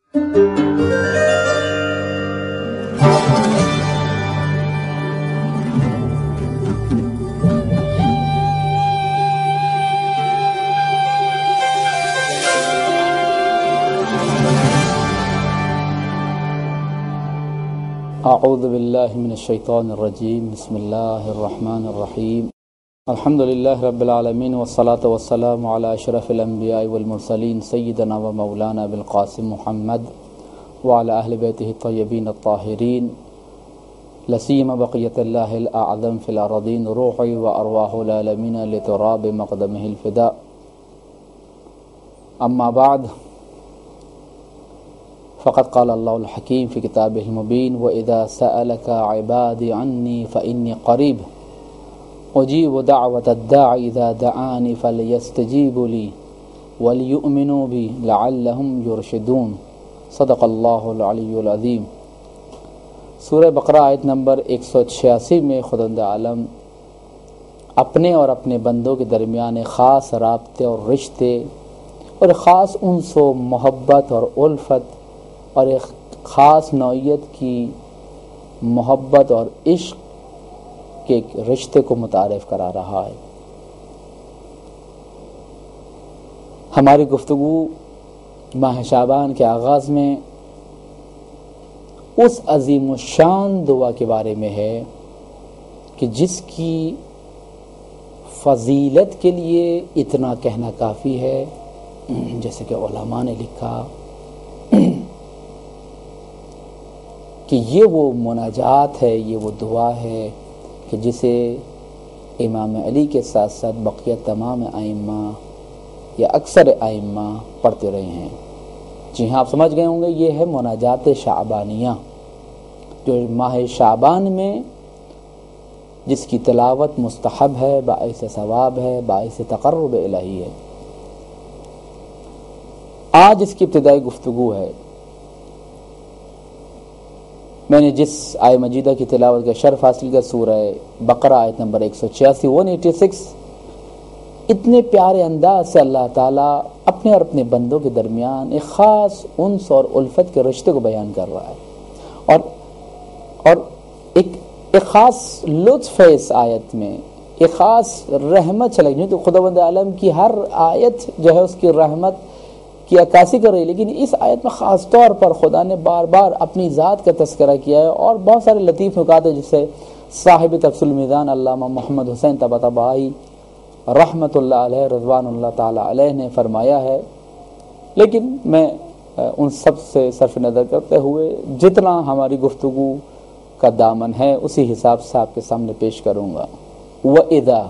اعوذ باللہ من الشیطان الرجیم بسم اللہ الرحمن الرحیم الحمد للہ رب العالمین والصلاة والسلام علی اشرف الانبیاء والمرسلین سیدنا و مولانا بالقاسم محمد وعلی اہل بیتہ الطیبین الطاہرین لسیم بقیت اللہ الاعظم فی الارضین روحی و ارواح العالمین لتراب مقدمہ الفداء اما بعد فقد قال اللہ الحکیم فی کتابہ المبین وَإِذَا سَأَلَكَ عِبَادِ عَنِّي فَإِنِّي قَرِيبٌ أُجِيبُ دَعْوَةَ الدَّاعِ إِذَا دَعَانِ فَلْيَسْتَجِيبُوا لِي وَلْيُؤْمِنُوا بِي لَعَلَّهُمْ يُرْشِدُونَ صدق اللہ العلی العظیم۔ سورہ بقرہ آیت نمبر 186 میں خداوند عالم اپنے اور اپنے بندوں کے درمیان خاص رابطے اور رشتے اور خاص انس و محبت اور الفت اور ایک خاص نوعیت کی محبت اور عشق کے ایک رشتے کو متعارف کرا رہا ہے۔ ہماری گفتگو ماہ شعبان کے آغاز میں اس عظیم الشان دعا کے بارے میں ہے کہ جس کی فضیلت کے لیے اتنا کہنا کافی ہے، جیسے کہ علماء نے لکھا کہ یہ وہ مناجات ہے، یہ وہ دعا ہے کہ جسے امام علی کے ساتھ ساتھ بقیہ تمام ائمہ یا اکثر ائمہ پڑھتے رہے ہیں۔ جی ہاں، آپ سمجھ گئے ہوں گے، یہ ہے مناجات شعبانیہ، جو ماہ شعبان میں جس کی تلاوت مستحب ہے، باعث ثواب ہے، باعث تقرب الہی ہے۔ آج اس کی ابتدائی گفتگو ہے۔ میں نے جس آیہ مجیدہ کی تلاوت کا شرف حاصل کیا، سورہ بقرہ آیت نمبر 186 186، اتنے پیارے انداز سے اللہ تعالیٰ اپنے اور اپنے بندوں کے درمیان ایک خاص انس اور الفت کے رشتے کو بیان کر رہا ہے، اور ایک خاص لطف ہے اس آیت میں، ایک خاص رحمت چلے گی۔ تو خداوند عالم کی ہر آیت جو ہے اس کی رحمت کی عکاسی کر رہی ہے، لیکن اس آیت میں خاص طور پر خدا نے بار بار اپنی ذات کا تذکرہ کیا ہے، اور بہت سارے لطیف نکات ہیں جسے صاحب تفسیر المیزان علامہ محمد حسین طباطبائی رحمۃ اللہ علیہ رضوان اللہ تعالی علیہ نے فرمایا ہے، لیکن میں ان سب سے صرف نظر کرتے ہوئے جتنا ہماری گفتگو کا دامن ہے اسی حساب سے آپ کے سامنے پیش کروں گا۔ وَإِذَا،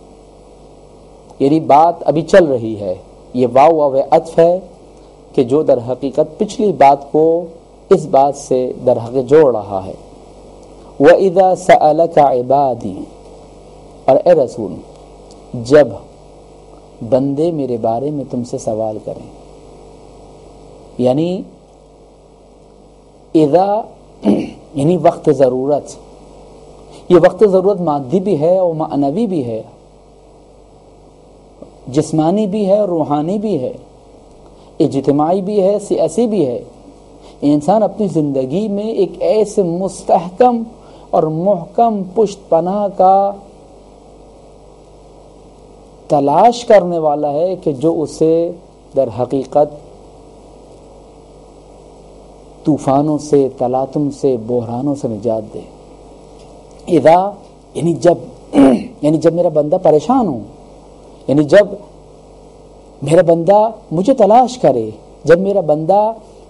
یعنی بات ابھی چل رہی ہے، یہ واو عطف ہے کہ جو در حقیقت پچھلی بات کو اس بات سے در حقیقت جوڑ رہا ہے۔ وَإِذَا سَأَلَكَ عِبَادِي، اور اے رسول جب بندے میرے بارے میں تم سے سوال کریں، یعنی اذا یعنی وقت ضرورت، یہ وقت ضرورت مادی بھی ہے اور معنوی بھی ہے، جسمانی بھی ہے، روحانی بھی ہے، اجتماعی بھی ہے، سیاسی بھی ہے۔ انسان اپنی زندگی میں ایک ایسے مستحکم اور محکم پشت پناہ کا تلاش کرنے والا ہے کہ جو اسے در حقیقت طوفانوں سے، تلاطم سے، بحرانوں سے نجات دے۔ اذا یعنی جب میرا بندہ پریشان ہو، یعنی جب میرا بندہ مجھے تلاش کرے، جب میرا بندہ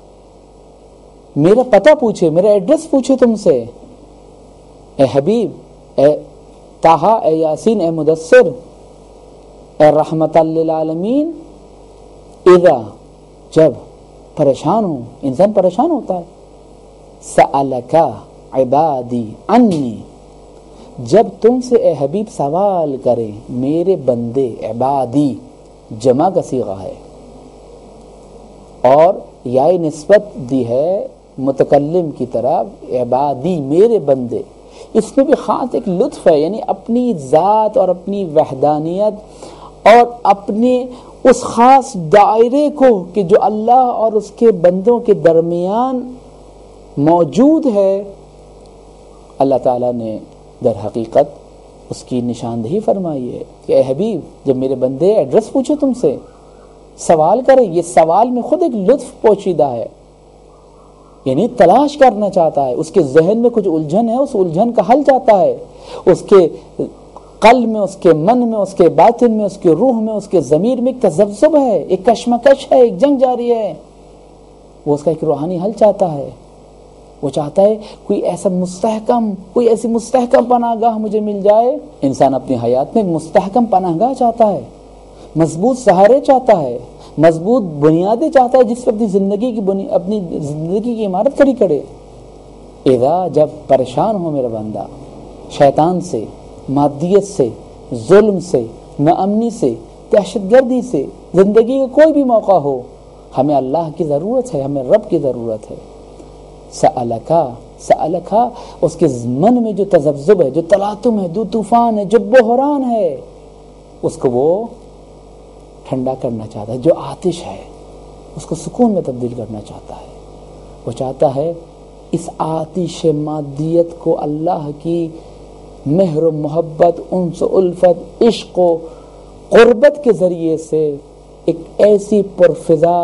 میرا پتہ پوچھے، میرا ایڈریس پوچھے تم سے، اے حبیب، اے طٰہٰ، اے یاسین، اے مدثر، اے رحمت للعالمین، اذا جب پریشان ہو، انسان پریشان ہوتا ہے، سألک عبادی عنی، جب تم سے اے حبیب سوال کریں میرے بندے، عبادی جمع کا صیغہ ہے، اور یا نسبت دی ہے متکلم کی طرف، عبادی میرے بندے۔ اس میں بھی خاص ایک لطف ہے، یعنی اپنی ذات اور اپنی وحدانیت اور اپنے اس خاص دائرے کو کہ جو اللہ اور اس کے بندوں کے درمیان موجود ہے، اللہ تعالیٰ نے در حقیقت اس کی نشاندہی فرمائی ہے کہ اے حبیب، جب میرے بندے ایڈریس پوچھے تم سے، سوال کریں، یہ سوال میں خود ایک لطف پوشیدہ ہے، یعنی تلاش کرنا چاہتا ہے، اس کے ذہن میں کچھ الجھن ہے، اس الجھن کا حل چاہتا ہے، اس کے قلب میں، اس کے من میں، اس کے باطن میں، اس کے روح میں، اس کے ضمیر میں ایک تذبذب ہے، ایک کشمکش ہے، ایک جنگ جاری ہے، وہ اس کا ایک روحانی حل چاہتا ہے۔ وہ چاہتا ہے کوئی ایسا مستحکم، کوئی ایسی مستحکم پناہ گاہ مجھے مل جائے۔ انسان اپنی حیات میں مستحکم پناہ گاہ چاہتا ہے، مضبوط سہارے چاہتا ہے، مضبوط بنیادیں چاہتا ہے جس پر اپنی زندگی کی عمارت کھڑی کرے۔ اذا، جب پریشان ہو میرا بندہ شیطان سے، مادیت سے، ظلم سے، ناامنی سے، دہشت گردی سے، زندگی کا کوئی بھی موقع ہو، ہمیں اللہ کی ضرورت ہے، ہمیں رب کی ضرورت ہے۔ سألکا، اس کے من میں جو تذبذب ہے، جو تلاطم ہے، جو طوفان ہے، جو بحران ہے، اس کو وہ ٹھنڈا کرنا چاہتا ہے۔ جو آتش ہے اس کو سکون میں تبدیل کرنا چاہتا ہے۔ وہ چاہتا ہے اس آتش مادیت کو اللہ کی مہر و محبت، انس و الفت، عشق و قربت کے ذریعے سے ایک ایسی پرفضا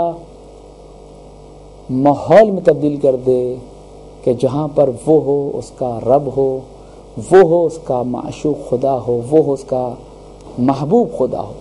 ماحول میں تبدیل کر دے کہ جہاں پر وہ ہو، اس کا رب ہو، وہ ہو اس کا معشوق خدا ہو، وہ ہو اس کا محبوب خدا ہو۔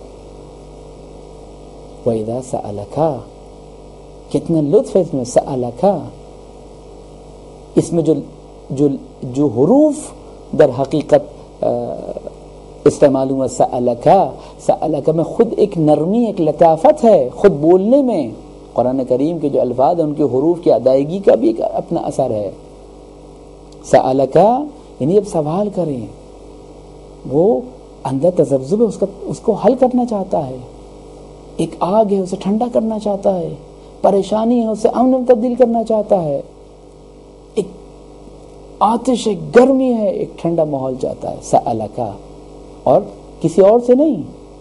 وَإِذَا سَأَلَكَ، کتنا لطف ہے اس میں، سألکا، اس میں جو حروف در حقیقت استعمال ہوا، سألکا میں خود ایک نرمی، ایک لطافت ہے خود بولنے میں۔ قرآن کریم کے جو الفاظ ہیں ان کے حروف کی ادائیگی کا بھی ایک اپنا اثر ہے۔ سألکا یعنی اب سوال کریں، وہ اندر تذبذب ہے، اس کو حل کرنا چاہتا ہے، ایک آگ ہے اسے ٹھنڈا کرنا چاہتا ہے، پریشانی ہے اسے امن میں تبدیل کرنا چاہتا ہے، ایک آتش ہے، گرمی ہے، ایک ٹھنڈا ماحول چاہتا ہے۔ سألکا، اور کسی اور سے نہیں،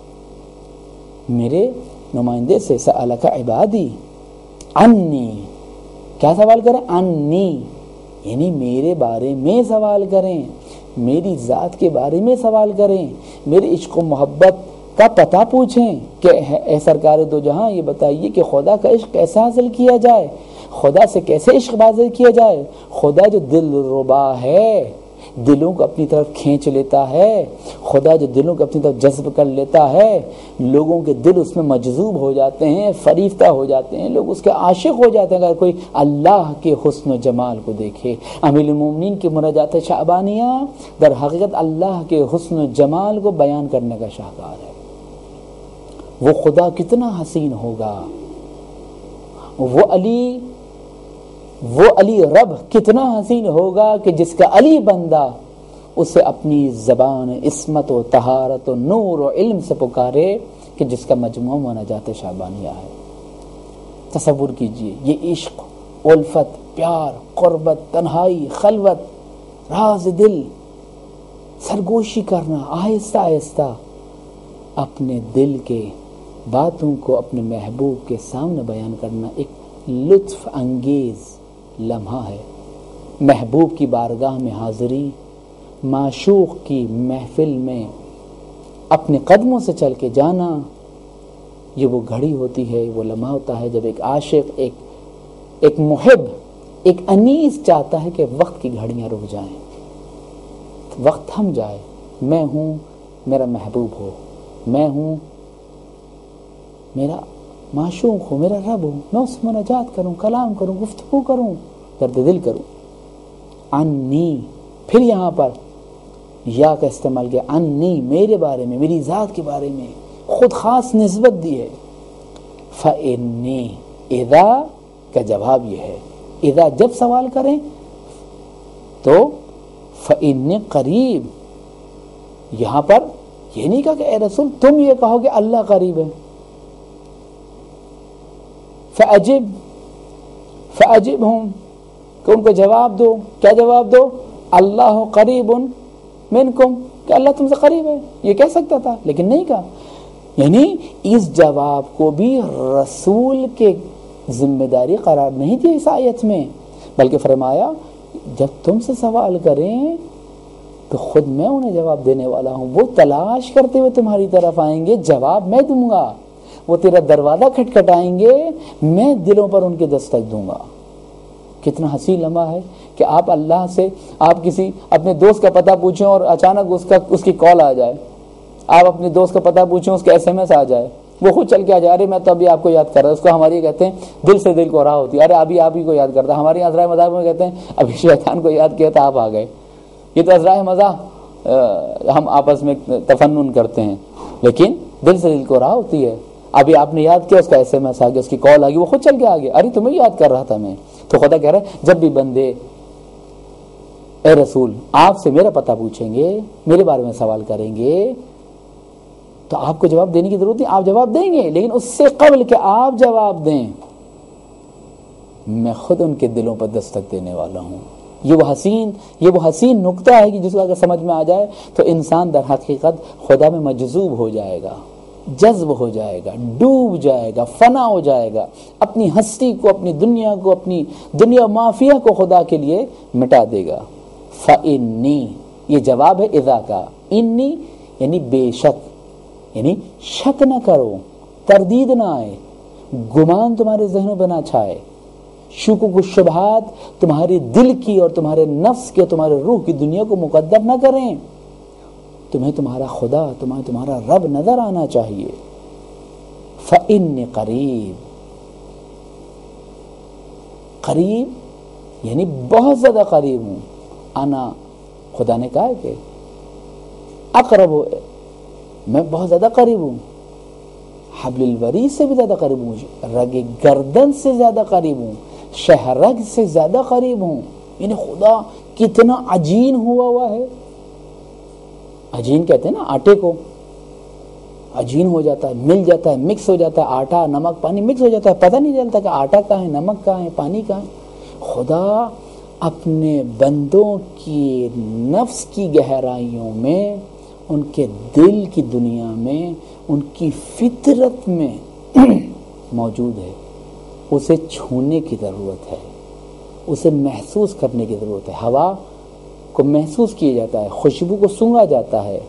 میرے نمائندے سے۔ سألکا عبادی انی، کیا سوال کریں؟ انی یعنی میرے بارے میں سوال کریں، میری ذات کے بارے میں سوال کریں، میرے عشق و محبت کا پتہ پوچھیں کہ اے سرکار دو جہاں، یہ بتائیے کہ خدا کا عشق کیسے حاصل کیا جائے، خدا سے کیسے عشق حاصل کیا جائے۔ خدا جو دل ربا ہے، دلوں کو اپنی طرف کھینچ لیتا ہے، خدا جو دلوں کو اپنی طرف جذب کر لیتا ہے، لوگوں کے دل اس میں مجذوب ہو جاتے ہیں، فریفتہ ہو جاتے ہیں، لوگ اس کے عاشق ہو جاتے ہیں اگر کوئی اللہ کے حسن و جمال کو دیکھے۔ امیر المومنین کی مناجات شعبانیہ در حقیقت اللہ کے حسن و جمال کو بیان کرنے کا شاہکار ہے۔ وہ خدا کتنا حسین ہوگا، وہ علی رب کتنا حسین ہوگا کہ جس کا علی بندہ اسے اپنی زبان عصمت و طہارت و نور و علم سے پکارے، کہ جس کا مجموعہ مناجات شعبانیہ ہے۔ تصور کیجئے یہ عشق، الفت، پیار، قربت، تنہائی، خلوت، راز دل، سرگوشی کرنا، آہستہ آہستہ اپنے دل کے باتوں کو اپنے محبوب کے سامنے بیان کرنا ایک لطف انگیز لمحہ ہے۔ محبوب کی بارگاہ میں حاضری، معشوق کی محفل میں اپنے قدموں سے چل کے جانا، یہ وہ گھڑی ہوتی ہے، وہ لمحہ ہوتا ہے جب ایک عاشق، ایک محب، ایک انیس چاہتا ہے کہ وقت کی گھڑیاں رک جائیں، وقت تھم جائے، میں ہوں، میرا محبوب ہو، میں ہوں، میرا معشوق ہو، میرا رب ہو، میں اس سے مناجات کروں، کلام کروں، گفتگو کروں، درد دل کروں۔ انی، پھر یہاں پر یا کا استعمال کیا، انی میرے بارے میں، میری ذات کے بارے میں خود خاص نسبت دی ہے۔ فإنی، اذا کا جواب یہ ہے، اذا جب سوال کریں تو فإنی قریب، یہاں پر یہ نہیں کہا کہ اے رسول تم یہ کہو کہ اللہ قریب ہے۔ فأجب ہوں کہ ان کو جواب دو، کیا جواب دو؟ اللہ قریب منکم، کہ اللہ تم سے قریب ہے، یہ کہہ سکتا تھا لیکن نہیں کہا۔ یعنی اس جواب کو بھی رسول کے ذمہ داری قرار نہیں دیا اس آیت میں، بلکہ فرمایا جب تم سے سوال کریں تو خود میں انہیں جواب دینے والا ہوں، وہ تلاش کرتے ہوئے تمہاری طرف آئیں گے، جواب میں دوں گا، وہ تیرا دروازہ کھٹکھٹائیں گے، میں دلوں پر ان کے دستک دوں گا۔ کتنا حسین لمحہ ہے کہ آپ اللہ سے، آپ کسی اپنے دوست کا پتہ پوچھیں اور اچانک اس کی کال آ جائے، آپ اپنے دوست کا پتہ پوچھیں، اس کا SMS آ جائے، وہ خود چل کے آ جائے، ارے میں تو ابھی آپ کو یاد کر رہا ہوں۔ اس کو ہماری کہتے ہیں دل سے دل کو راہ ہوتی ہے، ارے ابھی آپ ہی کو یاد کرتا۔ ہمارے یہاں عذرائے مذاق میں کہتے ہیں ابھی شیطان کو یاد کیا تھا آپ آ گئے۔ یہ تو عذرائے مذاق ہم آپس میں تفنن کرتے ہیں، لیکن دل سے دل کو راہ ہوتی ہے۔ ابھی آپ نے یاد کیا، اس کا SMS آ گیا، اس کی کال آ گئی، وہ خود چل کے آ گیا، ارے تمہیں یاد کر رہا تھا میں۔ تو خدا کہہ رہا ہے جب بھی بندے اے رسول آپ سے میرا پتہ پوچھیں گے، میرے بارے میں سوال کریں گے، تو آپ کو جواب دینے کی ضرورت نہیں، آپ جواب دیں گے، لیکن اس سے قبل کہ آپ جواب دیں میں خود ان کے دلوں پر دستک دینے والا ہوں۔ یہ وہ حسین نقطہ ہے کہ جس کو اگر سمجھ میں آ جائے تو انسان در حقیقت خدا میں مجذوب ہو جائے گا، جذب ہو جائے گا، ڈوب جائے گا، فنا ہو جائے گا، اپنی ہستی کو، اپنی دنیا کو، اپنی دنیا مافیہ کو خدا کے لیے مٹا دے گا۔ فَإِنِّي یہ جواب ہے اذا کا، انی یعنی بے شک، یعنی شک نہ کرو، تردید نہ آئے، گمان تمہارے ذہنوں پہ نہ چھائے، شکوک و شبہات تمہارے دل کی اور تمہارے نفس کی اور تمہارے روح کی دنیا کو مقدر نہ کریں، تمہیں تمہارا خدا، تمہارا رب نظر آنا چاہیے۔ فَإِنِّي قریب یعنی بہت زیادہ قریب ہوں، انا خدا نے کہا ہے کہ اقرب ہو، میں بہت زیادہ قریب ہوں، حبل الورید سے بھی زیادہ قریب ہوں، رگ گردن سے زیادہ قریب ہوں، شہرگ سے زیادہ قریب ہوں۔ یعنی خدا کتنا عجین ہوا ہے۔ عجین کہتے ہیں نا آٹے کو، عجین ہو جاتا ہے، مل جاتا ہے، مکس ہو جاتا ہے، آٹا نمک پانی مکس ہو جاتا ہے، پتہ نہیں چلتا کہ آٹا کہاں ہے، نمک کہاں ہے، پانی کہاں ہے۔ خدا اپنے بندوں کی نفس کی گہرائیوں میں، ان کے دل کی دنیا میں، ان کی فطرت میں موجود ہے۔ اسے چھونے کی ضرورت ہے، اسے محسوس کرنے کی ضرورت ہے۔ ہوا کو محسوس کیا جاتا ہے، خوشبو کو سونگا جاتا ہے۔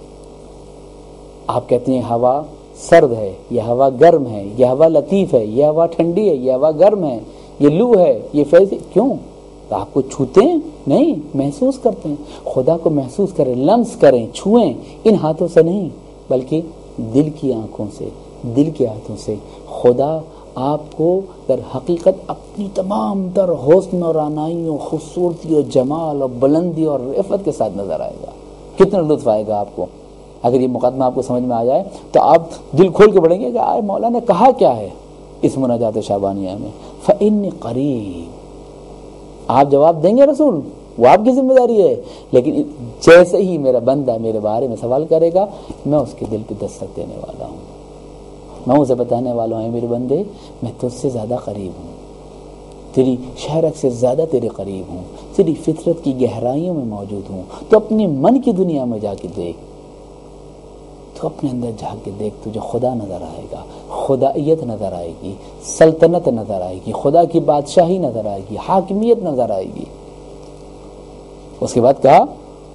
آپ کہتے ہیں ہوا سرد ہے، یہ ہوا گرم ہے، یہ ہوا لطیف ہے، یہ ہوا ٹھنڈی ہے، یہ ہوا گرم ہے، یہ لو ہے، یہ فیض۔ کیوں؟ تو آپ کو چھوتے ہیں؟ نہیں، محسوس کرتے ہیں۔ خدا کو محسوس کریں، لمس کریں، چھوئیں، ان ہاتھوں سے نہیں بلکہ دل کی آنکھوں سے، دل کے ہاتھوں سے۔ خدا آپ کو در حقیقت اپنی تمام تر حسن اور رعنائیوں، خوبصورتی اور جمال اور بلندی اور رفعت کے ساتھ نظر آئے گا۔ کتنا لطف آئے گا آپ کو اگر یہ مقدمہ آپ کو سمجھ میں آ جائے، تو آپ دل کھول کے پڑھیں گے کہ آئے مولا نے کہا کیا ہے اس مناجات شعبانیہ میں۔ فإنی قریب، آپ جواب دیں گے رسول، وہ آپ کی ذمہ داری ہے، لیکن جیسے ہی میرا بندہ میرے بارے میں سوال کرے گا میں اس کے دل پہ دستک دینے والا ہوں، میں اسے بتانے والا ہوں میرے بندے میں تجھ سے زیادہ قریب ہوں، تیری شہرک سے زیادہ تیرے قریب ہوں، تیری فطرت کی گہرائیوں میں موجود ہوں۔ تو اپنی من کی دنیا میں جا کے دیکھ، تو اپنے اندر جا کے دیکھ، تجھے خدا نظر آئے گا، خدائیت نظر آئے گی، سلطنت نظر آئے گی، خدا کی بادشاہی نظر آئے گی، حاکمیت نظر آئے گی۔ اس کے بعد کہا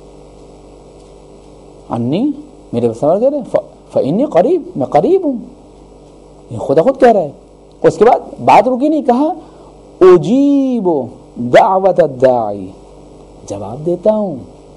انی، میرے سوال کر رہے ہیں فإنی قریب، میں قریب ہوں، یہ خدا خود کہہ رہا ہے۔ اس کے بعد بات رکی نہیں، کہا اجیب دعوت الداعی، جواب دیتا ہوں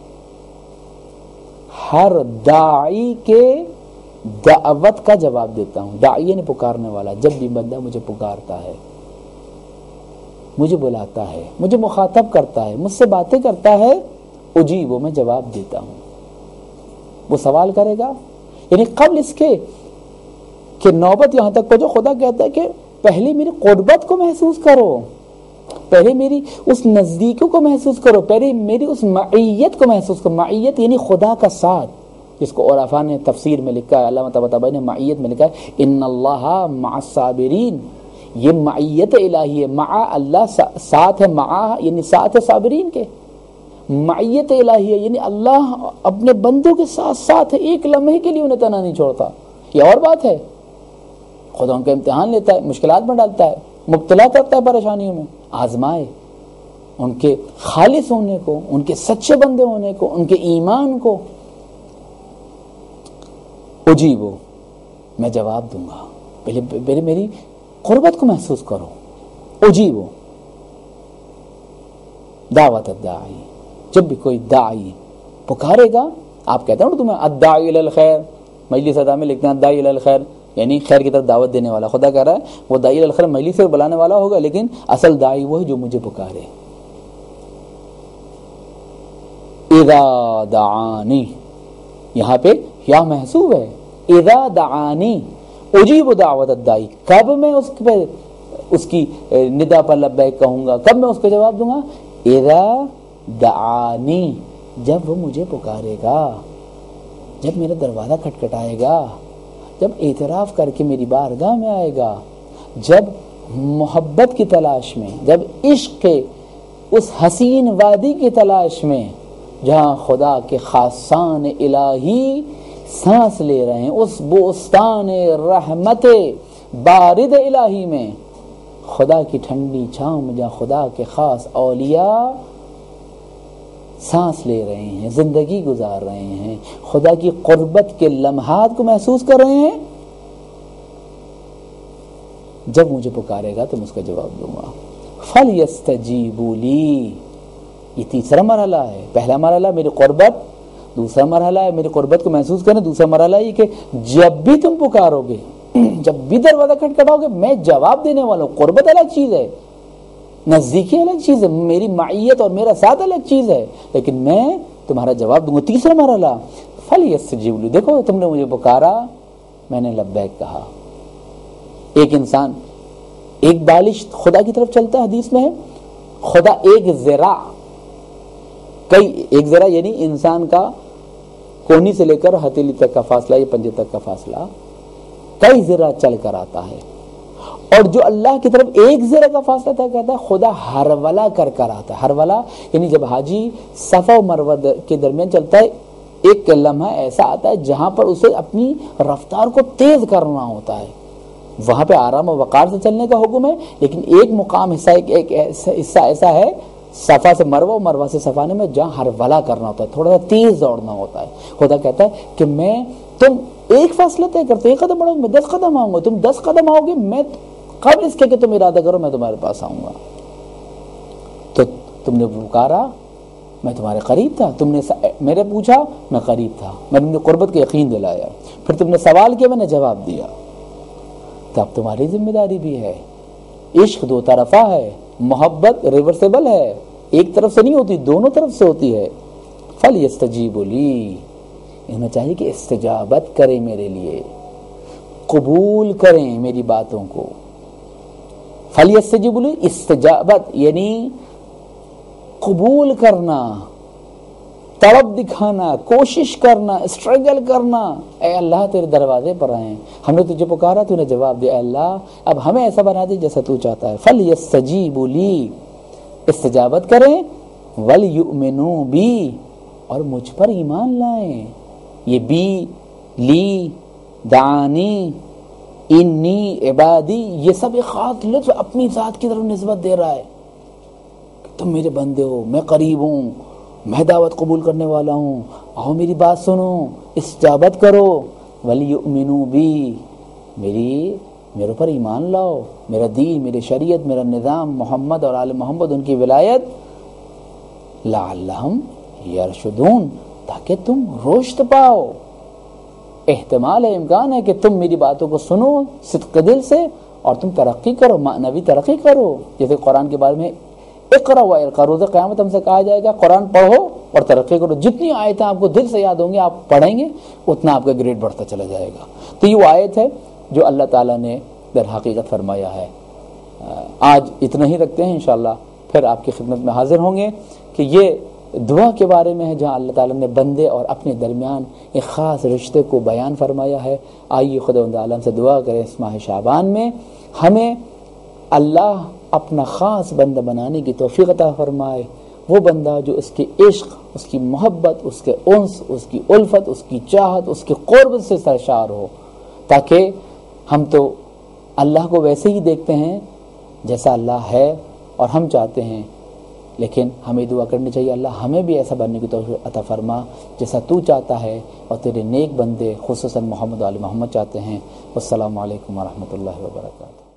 ہر داعی کے دعوت کا جواب دیتا ہوں۔ داعی یعنی پکارنے والا، جب بھی بندہ مجھے پکارتا ہے، مجھے بلاتا ہے، مجھے مخاطب کرتا ہے، مجھ سے باتیں کرتا ہے، اجیب، میں جواب دیتا ہوں۔ وہ سوال کرے گا، یعنی قبل اس کے کہ نوبت یہاں تک پہنچو، خدا کہتا ہے کہ پہلے میری قربت کو محسوس کرو، پہلے میری اس نزدیکیوں کو محسوس کرو، پہلے میری اس معیت کو محسوس کرو۔ معیت یعنی خدا کا ساتھ، جس کو عرفا نے تفسیر میں لکھا ہے، علامہ طباطبائی نے معیت میں لکھا ہے ان اللہ مع الصابرین، یہ معیت الہی ہے۔ مع اللہ ساتھ ہے، مع یعنی ساتھ ہے صابرین کے، معیت الہی ہے یعنی اللہ اپنے بندوں کے ساتھ ساتھ ہے، ایک لمحے کے لیے انہیں تنہا نہیں چھوڑتا، یہ اور بات ہے، خدا ان کا امتحان لیتا ہے، مشکلات میں ڈالتا ہے، مبتلا کرتا ہے پریشانیوں میں، آزمائے ان کے خالص ہونے کو، ان کے سچے بندے ہونے کو، ان کے ایمان کو۔ اجیبو، میں جواب دوں گا، پہلے میری قربت کو محسوس کرو۔ اجیبو دعوت الداعی، جب بھی کوئی داعی پکارے گا، آپ کہتے ہیں تمہیں الداعی الی الخیر، مجلس ادا میں لکھتے ہیں الداعی الی الخیر، یعنی خیر کی طرف دعوت دینے والا۔ خدا کہہ رہا ہے وہ داعی الی الخیر مجلس سے بلانے والا ہوگا، لیکن اصل داعی وہ ہے جو مجھے پکارے۔ اذا دعانی، یہاں پہ یا محسوب ہے، اذا دعانی اجیب دعوت الداعی، کب میں اس کی ندا پر لبیک کہوں گا، کب میں اس کو جواب دوں گا؟ اذا دعانی، جب وہ مجھے پکارے گا، جب میرا دروازہ کھٹکھٹائے گا، جب اعتراف کر کے میری بارگاہ میں آئے گا، جب محبت کی تلاش میں، جب عشق کے اس حسین وادی کی تلاش میں جہاں خدا کے خاصان الہی سانس لے رہے ہیں، اس بوستان رحمت بارد الہی میں، خدا کی ٹھنڈی چھاؤں میں جہاں خدا کے خاص اولیاء سانس لے رہے ہیں، زندگی گزار رہے ہیں، خدا کی قربت کے لمحات کو محسوس کر رہے ہیں، جب مجھے پکارے گا تو میں اس کا جواب دوں گا۔ فَلْيَسْتَجِيبُوا لِي، یہ تیسرا مرحلہ ہے۔ پہلا مرحلہ میری قربت، دوسرا مرحلہ ہے میری قربت کو محسوس کریں، دوسرا مرحلہ یہ کہ جب بھی تم پکارو گے، جب بھی دروازہ کھٹکھٹاؤ گے، میں جواب دینے والا ہوں۔ قربت الگ چیز ہے، نزدیکی الگ چیز ہے، میری معیت اور میرا ساتھ الگ چیز ہے، لیکن میں تمہارا جواب دوں گا۔ تیسرا مرحلہ فَلْيَسْتَجِيبُوا لِي، دیکھو تم نے مجھے پکارا، میں نے لبیک کہا۔ ایک انسان ایک بالش خدا کی طرف چلتا ہے، حدیث میں ہے خدا ایک ذراع، ایک ذرا یعنی انسان کا کونی سے لے کر ہتھیلی تک کا فاصلہ یا پنجے تک کا فاصلہ کئی ذرا چل کر آتا ہے، اور جو اللہ کی طرف ایک ذرا کا فاصلہ طے کرتا ہے خدا ہرولا کر آتا ہے۔ ہرولا یعنی جب حاجی صفا و مروہ کے درمیان چلتا ہے، ایک لمحہ ایسا آتا ہے جہاں پر اسے اپنی رفتار کو تیز کرنا ہوتا ہے، وہاں پہ آرام و وقار سے چلنے کا حکم ہے، لیکن ایک مقام ایک حصہ ایسا ہے صفا سے مروہ، مروہ سے صفا میں جہاں ہرولا کرنا ہوتا ہے، تھوڑا سا تیز دوڑنا ہوتا ہے۔ خدا کہتا ہے کہ میں، تم ایک فاصلہ طے کرتے، ایک قدم بڑھو، میں 10 قدم آؤں گا، تم 10 قدم آؤ گے، میں قبل اس کے کہ تم ارادہ کرو میں تمہارے پاس آؤں گا۔ تو تم نے پکارا، میں تمہارے قریب تھا، تم نے میرے پوچھا، میں قریب تھا، میں نے قربت کے یقین دلایا، پھر تم نے سوال کیا، میں نے جواب دیا۔ تو اب تمہاری ذمہ داری بھی ہے۔ عشق دو طرفہ ہے، محبت ریورسیبل ہے، ایک طرف سے نہیں ہوتی، دونوں طرف سے ہوتی ہے۔ فَلْيَسْتَجِيبُوا لِي، انہیں چاہیے کہ استجابت کریں میرے لیے، قبول کریں میری باتوں کو۔ فَلْيَسْتَجِيبُوا لِي، استجابت یعنی قبول کرنا، طلب دکھانا، کوشش کرنا، اسٹرگل کرنا۔ اے اللہ تیرے دروازے پر آئے ہیں، ہم نے تجھے پکارا، تو نے جواب دیا، اے اللہ اب ہمیں ایسا بنا دے جیسا تو چاہتا ہے۔ فَلْيَسْتَجِيبُوا لِي، استجابت کریں، وَلْيُؤْمِنُوا بِي، اور مجھ پر ایمان لائیں۔ یہ بی، لی، دعانی، انی، عبادی، یہ سب ایک خاص لفظ اپنی ذات کی طرف نسبت دے رہا ہے کہ تم میرے بندے ہو، میں قریب ہوں، میں دعوت قبول کرنے والا ہوں، آؤ میری بات سنو، استجابت کرو۔ وَلْيُؤْمِنُوا بِي، میرے اوپر ایمان لاؤ، میرا دین، میری شریعت، میرا نظام، محمد اور آل محمد، ان کی ولایت، لعلہم یرشدون، تاکہ تم رشد پاؤ۔ احتمال ہے، امکان ہے کہ تم میری باتوں کو سنو صدق دل سے اور تم ترقی کرو، معنوی ترقی کرو۔ جیسے قرآن کے بارے میں اقرا و ارقا، روز قیامت ہم سے کہا جائے گا قرآن پڑھو اور ترقی کرو، جتنی آیتیں آپ کو دل سے یاد ہوں گی آپ پڑھیں گے اتنا آپ کا گریڈ بڑھتا چلا جائے گا۔ تو یہ وہ آیت ہے جو اللہ تعالیٰ نے در حقیقت فرمایا ہے۔ آج اتنا ہی رکھتے ہیں، انشاءاللہ پھر آپ کی خدمت میں حاضر ہوں گے کہ یہ دعا کے بارے میں ہے جہاں اللہ تعالیٰ نے بندے اور اپنے درمیان ایک خاص رشتے کو بیان فرمایا ہے۔ آئیے خداوند عالم سے دعا کریں اس ماہ شعبان میں ہمیں اللہ اپنا خاص بندہ بنانے کی توفیق عطا فرمائے، وہ بندہ جو اس کے عشق، اس کی محبت، اس کے انس، اس کی الفت، اس کی چاہت، اس کے قرب سے سرشار ہو، تاکہ ہم تو اللہ کو ویسے ہی دیکھتے ہیں جیسا اللہ ہے اور ہم چاہتے ہیں، لیکن ہمیں دعا کرنی چاہیے اللہ ہمیں بھی ایسا بننے کی توفیق عطا فرما جیسا تو چاہتا ہے اور تیرے نیک بندے خصوصاً محمد و آل محمد چاہتے ہیں۔ والسلام علیکم ورحمۃ اللہ وبرکاتہ۔